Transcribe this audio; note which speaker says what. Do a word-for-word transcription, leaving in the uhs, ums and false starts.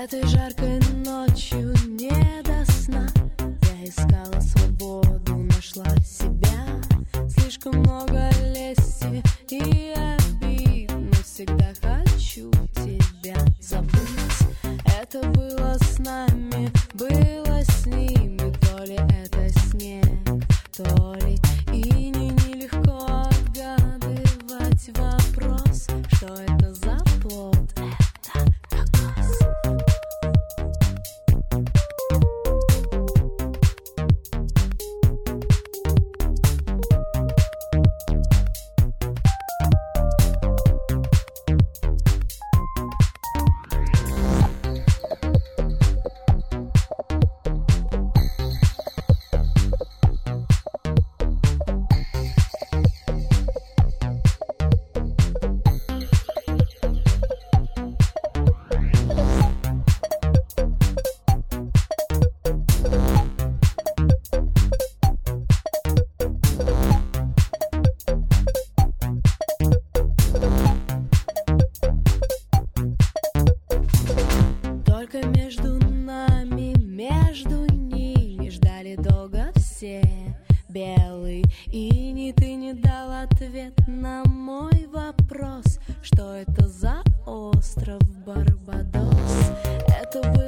Speaker 1: Этой жаркой ночью не до сна я искала свободу, нашла себя. Слишком много лести и обид, но всегда хочу тебя забыть. Это было с нами, было с ними, то ли это снег, то ли и не нелегко отгадывать вопрос, что это за плод. Только между нами, между ними ждали долго все. Белый иней, ты не дал ответ на мой вопрос, что это за остров Барбадос. Это был